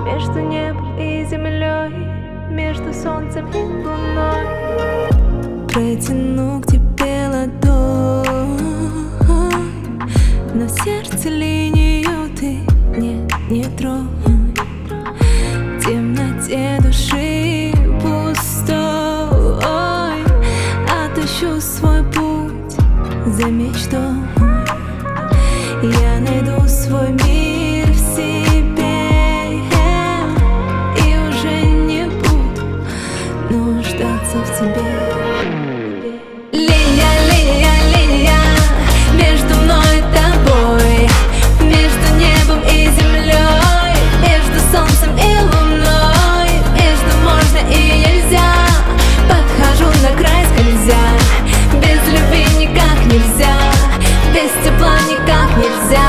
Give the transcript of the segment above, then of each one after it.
между небом и землей, между солнцем и луной. Протяну к тебе ладонь, но в сердце линию ты не тронь. В темноте души пустой отыщу свой путь за мечтой. Я найду свой мир в себе и уже не буду нуждаться в тебе. Линия, линия, линия между мной и тобой, между небом и землей, между солнцем и луной, между можно и нельзя. Подхожу на край, скользя, без любви никак нельзя, без тепла никак нельзя.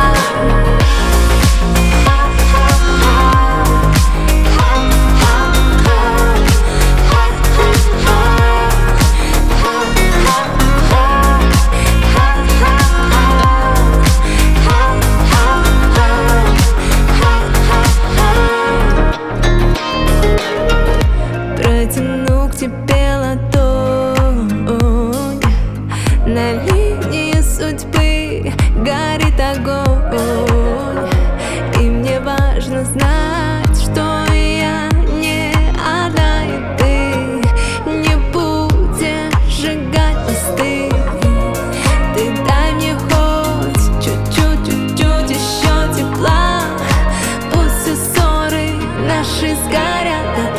Протяну к тебе ладонь, на линии судьбы горит огонь, и мне важно знать, что я не одна, и ты не будешь сжигать мосты. Ты дай мне хоть чуть-чуть, чуть-чуть еще тепла, пусть все ссоры наши сгорят.